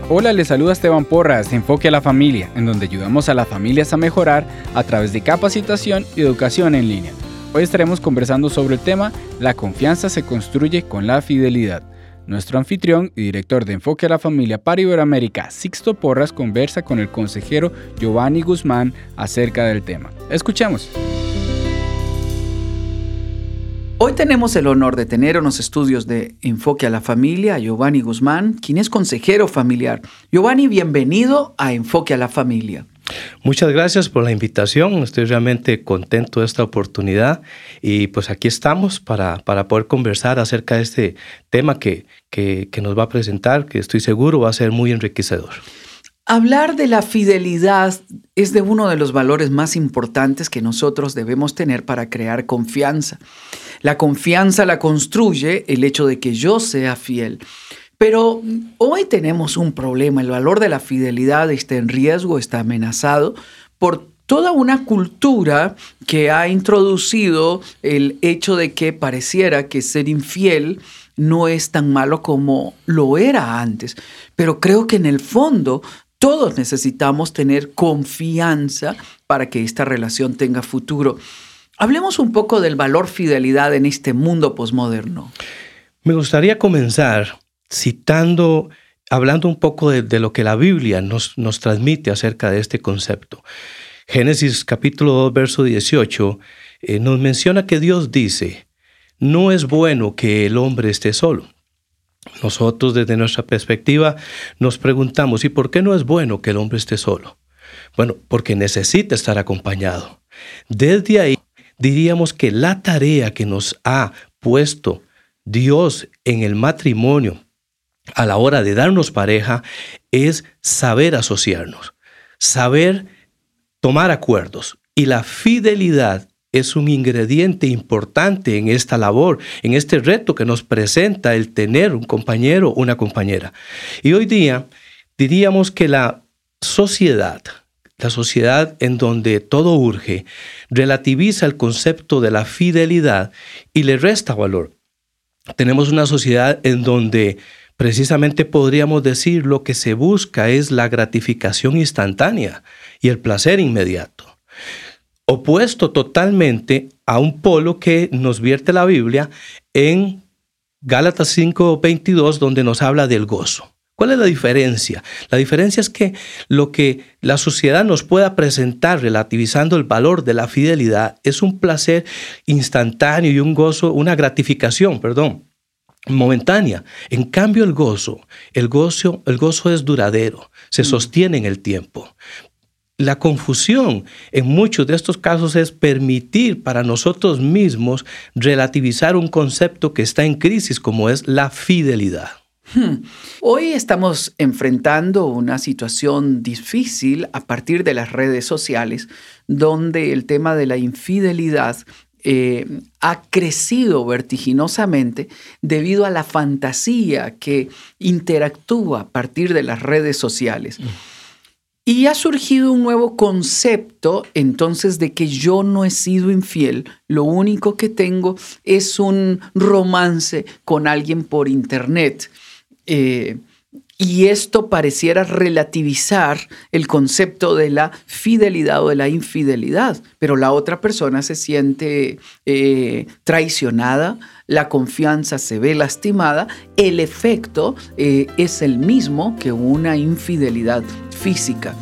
Hola, les saluda Esteban Porras de Enfoque a la Familia, en donde ayudamos a las familias a mejorar a través de capacitación y educación en línea. Hoy estaremos conversando sobre el tema La confianza se construye con la fidelidad. Nuestro anfitrión y director de Enfoque a la Familia para Iberoamérica, Sixto Porras, conversa con el consejero Giovanni Guzmán acerca del tema. Escuchemos. Hoy tenemos el honor de tener en los estudios de Enfoque a la Familia a Giovanni Guzmán, quien es consejero familiar. Giovanni, bienvenido a Enfoque a la Familia. Muchas gracias por la invitación. Estoy realmente contento de esta oportunidad y pues aquí estamos para poder conversar acerca de este tema que nos va a presentar, que estoy seguro va a ser muy enriquecedor. Hablar de la fidelidad es de uno de los valores más importantes que nosotros debemos tener para crear confianza. La confianza la construye el hecho de que yo sea fiel. Pero hoy tenemos un problema. El valor de la fidelidad está en riesgo, está amenazado por toda una cultura que ha introducido el hecho de que pareciera que ser infiel no es tan malo como lo era antes. Pero creo que en el fondo todos necesitamos tener confianza para que esta relación tenga futuro. Hablemos un poco del valor fidelidad en este mundo posmoderno. Me gustaría comenzar hablando un poco de lo que la Biblia nos transmite acerca de este concepto. Génesis capítulo 2, verso 18, nos menciona que Dios dice, no es bueno que el hombre esté solo. Nosotros desde nuestra perspectiva nos preguntamos, ¿y por qué no es bueno que el hombre esté solo? Bueno, porque necesita estar acompañado. Desde ahí diríamos que la tarea que nos ha puesto Dios en el matrimonio a la hora de darnos pareja es saber asociarnos, saber tomar acuerdos. Y la fidelidad es un ingrediente importante en esta labor, en este reto que nos presenta el tener un compañero o una compañera. Y hoy día diríamos que la sociedad en donde todo urge, relativiza el concepto de la fidelidad y le resta valor. Tenemos una sociedad en donde precisamente podríamos decir lo que se busca es la gratificación instantánea y el placer inmediato. Opuesto totalmente a un polo que nos vierte la Biblia en Gálatas 5:22, donde nos habla del gozo. ¿Cuál es la diferencia? La diferencia es que lo que la sociedad nos pueda presentar relativizando el valor de la fidelidad es un placer instantáneo y un gozo, una gratificación, momentánea. En cambio, el gozo es duradero, se sostiene en el tiempo. La confusión en muchos de estos casos es permitir para nosotros mismos relativizar un concepto que está en crisis como es la fidelidad. Hoy estamos enfrentando una situación difícil a partir de las redes sociales, donde el tema de la infidelidad ha crecido vertiginosamente debido a la fantasía que interactúa a partir de las redes sociales. Y ha surgido un nuevo concepto, entonces, de que yo no he sido infiel. Lo único que tengo es un romance con alguien por internet. Y esto pareciera relativizar el concepto de la fidelidad o de la infidelidad. Pero la otra persona se siente traicionada, la confianza se ve lastimada. El efecto es el mismo que una infidelidad física.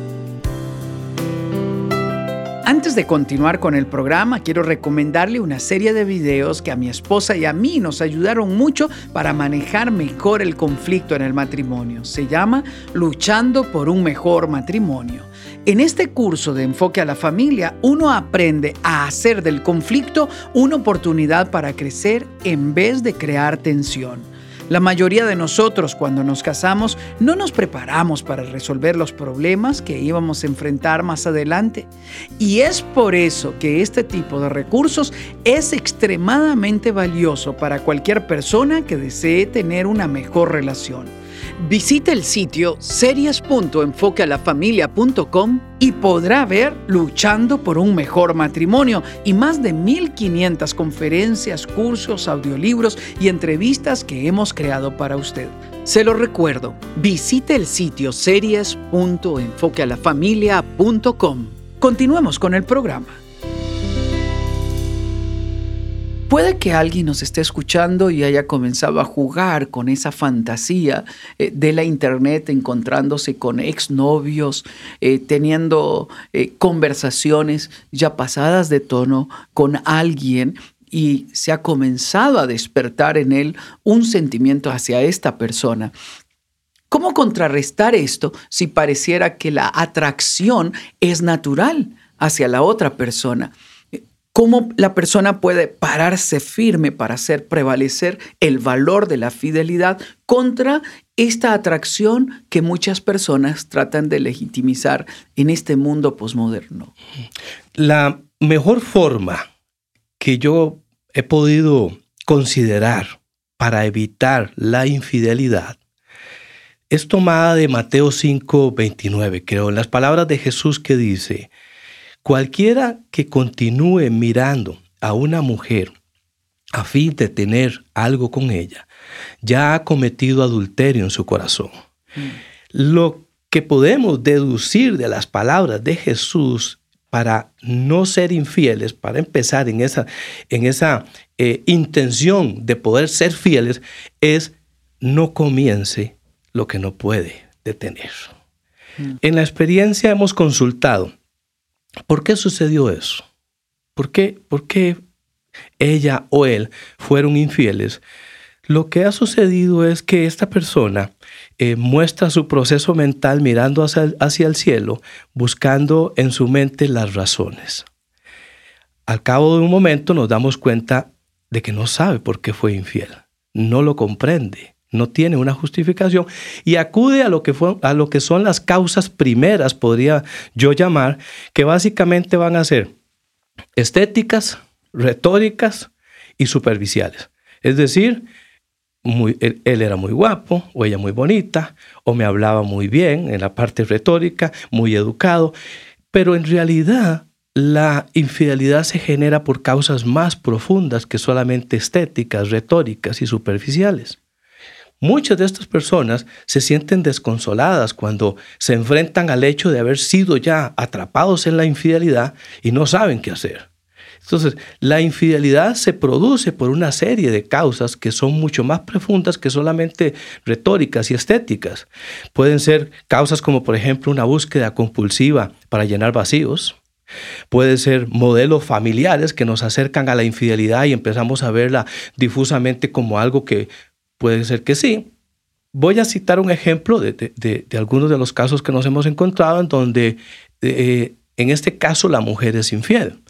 Antes de continuar con el programa, quiero recomendarle una serie de videos que a mi esposa y a mí nos ayudaron mucho para manejar mejor el conflicto en el matrimonio. Se llama Luchando por un mejor matrimonio. En este curso de Enfoque a la Familia, uno aprende a hacer del conflicto una oportunidad para crecer en vez de crear tensión. La mayoría de nosotros, cuando nos casamos, no nos preparamos para resolver los problemas que íbamos a enfrentar más adelante. Y es por eso que este tipo de recursos es extremadamente valioso para cualquier persona que desee tener una mejor relación. Visite el sitio series.enfoquealafamilia.com y podrá ver Luchando por un mejor matrimonio y más de 1,500 conferencias, cursos, audiolibros y entrevistas que hemos creado para usted. Se lo recuerdo, visite el sitio series.enfoquealafamilia.com. Continuemos con el programa. Puede que alguien nos esté escuchando y haya comenzado a jugar con esa fantasía de la internet, encontrándose con exnovios, teniendo conversaciones ya pasadas de tono con alguien y se ha comenzado a despertar en él un sentimiento hacia esta persona. ¿Cómo contrarrestar esto si pareciera que la atracción es natural hacia la otra persona? ¿Cómo la persona puede pararse firme para hacer prevalecer el valor de la fidelidad contra esta atracción que muchas personas tratan de legitimizar en este mundo posmoderno? La mejor forma que yo he podido considerar para evitar la infidelidad es tomada de Mateo 5:29, creo, en las palabras de Jesús que dice: cualquiera que continúe mirando a una mujer a fin de tener algo con ella, ya ha cometido adulterio en su corazón. Lo que podemos deducir de las palabras de Jesús para no ser infieles, para empezar en esa intención de poder ser fieles, es no comience lo que no puede detener. En la experiencia hemos consultado, ¿por qué sucedió eso? ¿Por qué ella o él fueron infieles? Lo que ha sucedido es que esta persona muestra su proceso mental mirando hacia el cielo, buscando en su mente las razones. Al cabo de un momento nos damos cuenta de que no sabe por qué fue infiel, no lo comprende, no tiene una justificación y acude a lo que son las causas primeras, podría yo llamar, que básicamente van a ser estéticas, retóricas y superficiales. Es decir, él era muy guapo o ella muy bonita o me hablaba muy bien en la parte retórica, muy educado, pero en realidad la infidelidad se genera por causas más profundas que solamente estéticas, retóricas y superficiales. Muchas de estas personas se sienten desconsoladas cuando se enfrentan al hecho de haber sido ya atrapados en la infidelidad y no saben qué hacer. Entonces, la infidelidad se produce por una serie de causas que son mucho más profundas que solamente retóricas y estéticas. Pueden ser causas como, por ejemplo, una búsqueda compulsiva para llenar vacíos. Puede ser modelos familiares que nos acercan a la infidelidad y empezamos a verla difusamente como algo que puede ser que sí. Voy a citar un ejemplo de algunos de los casos que nos hemos encontrado en donde en este caso la mujer es infiel.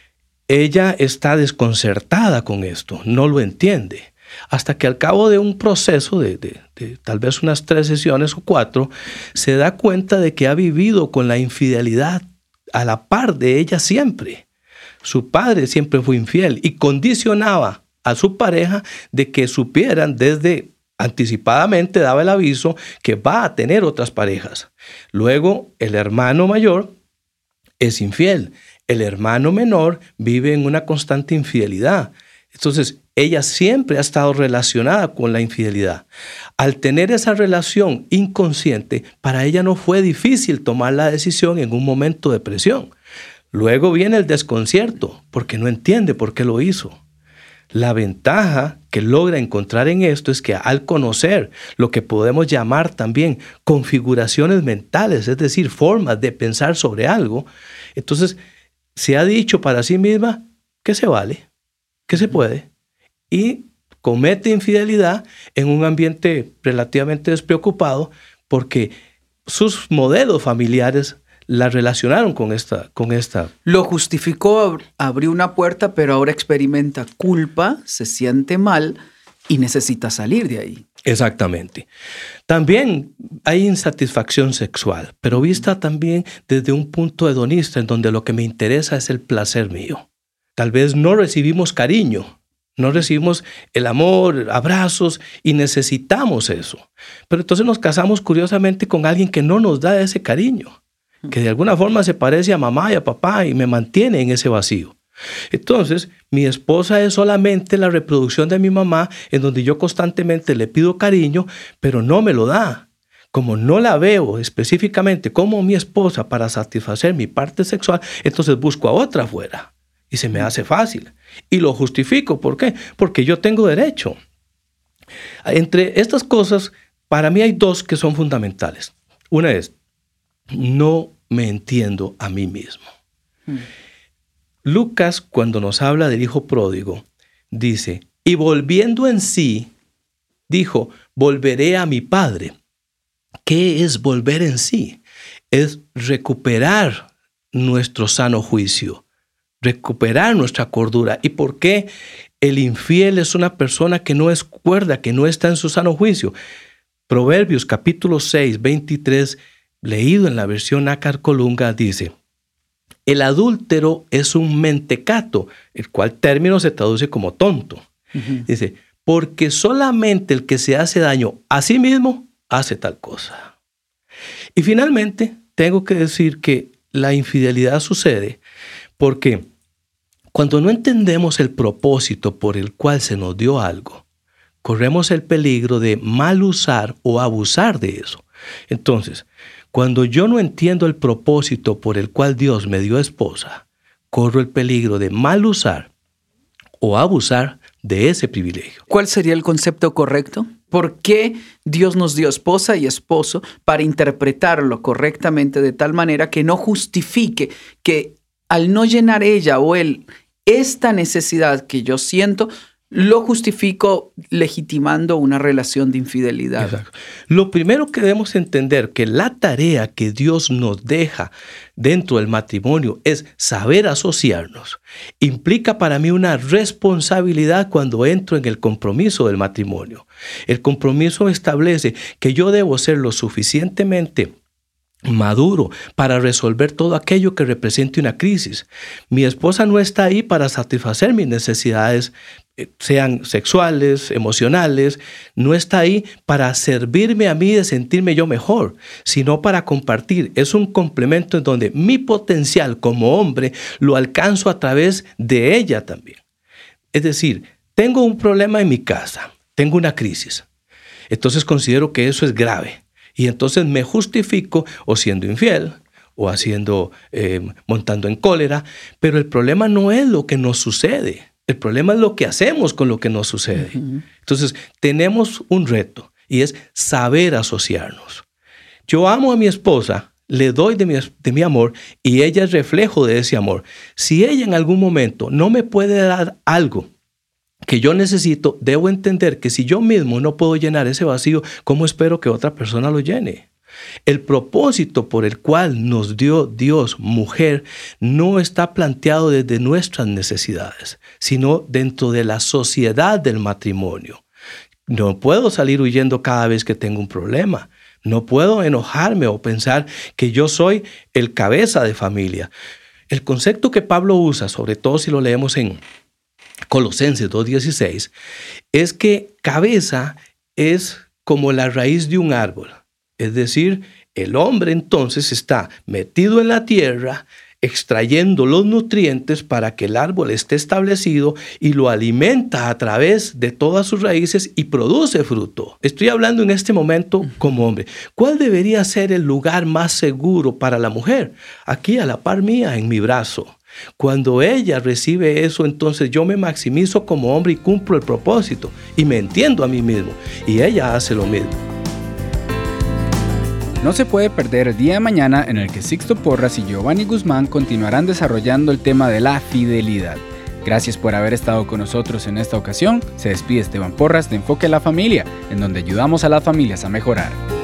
Ella está desconcertada con esto, no lo entiende, hasta que al cabo de un proceso de tal vez unas 3 sesiones o 4, se da cuenta de que ha vivido con la infidelidad a la par de ella siempre. Su padre siempre fue infiel y condicionaba a su pareja de que supieran desde anticipadamente, daba el aviso que va a tener otras parejas. Luego, el hermano mayor es infiel. El hermano menor vive en una constante infidelidad. Entonces, ella siempre ha estado relacionada con la infidelidad. Al tener esa relación inconsciente, para ella no fue difícil tomar la decisión en un momento de presión. Luego viene el desconcierto, porque no entiende por qué lo hizo. La ventaja que logra encontrar en esto es que al conocer lo que podemos llamar también configuraciones mentales, es decir, formas de pensar sobre algo, entonces se ha dicho para sí misma que se vale, que se puede, y comete infidelidad en un ambiente relativamente despreocupado porque sus modelos familiares la relacionaron con esta. Lo justificó, abrió una puerta, pero ahora experimenta culpa, se siente mal y necesita salir de ahí. Exactamente. También hay insatisfacción sexual, pero vista también desde un punto hedonista, en donde lo que me interesa es el placer mío. Tal vez no recibimos cariño No recibimos el amor, abrazos y necesitamos eso. Pero entonces nos casamos curiosamente con alguien que no nos da ese cariño, que de alguna forma se parece a mamá y a papá y me mantiene en ese vacío. Entonces, mi esposa es solamente la reproducción de mi mamá, en donde yo constantemente le pido cariño, pero no me lo da. Como no la veo específicamente como mi esposa para satisfacer mi parte sexual, entonces busco a otra afuera y se me hace fácil. Y lo justifico. ¿Por qué? Porque yo tengo derecho. Entre estas cosas, para mí hay dos que son fundamentales. Una es, no me entiendo a mí mismo. Lucas, cuando nos habla del hijo pródigo, dice, y volviendo en sí, dijo, volveré a mi padre. ¿Qué es volver en sí? Es recuperar nuestro sano juicio, recuperar nuestra cordura. ¿Y por qué el infiel es una persona que no es cuerda, que no está en su sano juicio? Proverbios capítulo 6, 23, leído en la versión Nácar Colunga, dice, el adúltero es un mentecato, el cual término se traduce como tonto. Dice, porque solamente el que se hace daño a sí mismo hace tal cosa. Y finalmente, tengo que decir que la infidelidad sucede porque cuando no entendemos el propósito por el cual se nos dio algo, corremos el peligro de mal usar o abusar de eso. Entonces, cuando yo no entiendo el propósito por el cual Dios me dio esposa, corro el peligro de mal usar o abusar de ese privilegio. ¿Cuál sería el concepto correcto? ¿Por qué Dios nos dio esposa y esposo? Para interpretarlo correctamente de tal manera que no justifique que al no llenar ella o él esta necesidad que yo siento, lo justifico legitimando una relación de infidelidad. Exacto. Lo primero que debemos entender que la tarea que Dios nos deja dentro del matrimonio es saber asociarnos. Implica para mí una responsabilidad cuando entro en el compromiso del matrimonio. El compromiso establece que yo debo ser lo suficientemente maduro para resolver todo aquello que represente una crisis. Mi esposa no está ahí para satisfacer mis necesidades, sean sexuales, emocionales, no está ahí para servirme a mí de sentirme yo mejor, sino para compartir. Es un complemento en donde mi potencial como hombre lo alcanzo a través de ella también. Es decir, tengo un problema en mi casa, tengo una crisis, entonces considero que eso es grave. Y entonces me justifico o siendo infiel o montando en cólera. Pero el problema no es lo que nos sucede. El problema es lo que hacemos con lo que nos sucede. Entonces tenemos un reto y es saber asociarnos. Yo amo a mi esposa, le doy de mi amor y ella es reflejo de ese amor. Si ella en algún momento no me puede dar algo que yo necesito, debo entender que si yo mismo no puedo llenar ese vacío, ¿cómo espero que otra persona lo llene? El propósito por el cual nos dio Dios mujer no está planteado desde nuestras necesidades, sino dentro de la sociedad del matrimonio. No puedo salir huyendo cada vez que tengo un problema. No puedo enojarme o pensar que yo soy el cabeza de familia. El concepto que Pablo usa, sobre todo si lo leemos en Colosenses 2:16, es que cabeza es como la raíz de un árbol. Es decir, el hombre entonces está metido en la tierra, extrayendo los nutrientes para que el árbol esté establecido y lo alimenta a través de todas sus raíces y produce fruto. Estoy hablando en este momento como hombre. ¿Cuál debería ser el lugar más seguro para la mujer? Aquí a la par mía, en mi brazo. Cuando ella recibe eso, entonces yo me maximizo como hombre y cumplo el propósito y me entiendo a mí mismo. Y ella hace lo mismo. No se puede perder el día de mañana en el que Sixto Porras y Giovanni Guzmán continuarán desarrollando el tema de la fidelidad. Gracias por haber estado con nosotros en esta ocasión. Se despide Esteban Porras de Enfoque a la Familia, en donde ayudamos a las familias a mejorar.